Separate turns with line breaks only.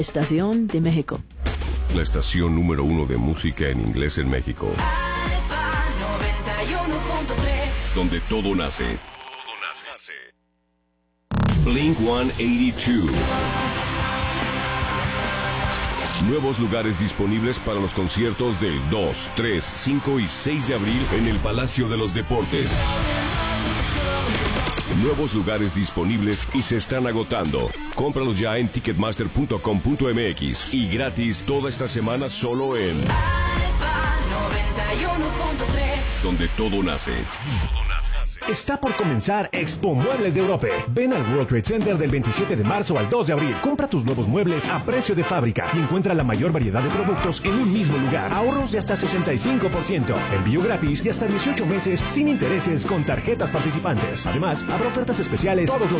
Estación de México.
La estación número 1 de música en inglés en México.
Alfa 91.3.
Donde todo nace. Blink 182. Nuevos lugares disponibles para los conciertos del 2, 3, 5 y 6 de abril en el Palacio de los Deportes. Nuevos lugares disponibles y se están agotando. Cómpralos ya en ticketmaster.com.mx y gratis toda esta semana solo en
Alfa 91.3.
Donde todo nace.
Está por comenzar Expo Muebles de Europa. Ven al World Trade Center del 27 de marzo al 2 de abril. Compra tus nuevos muebles a precio de fábrica y encuentra la mayor variedad de productos en un mismo lugar. Ahorros de hasta 65%. Envío gratis y hasta 18 meses sin intereses con tarjetas participantes. Además, habrá ofertas especiales todos los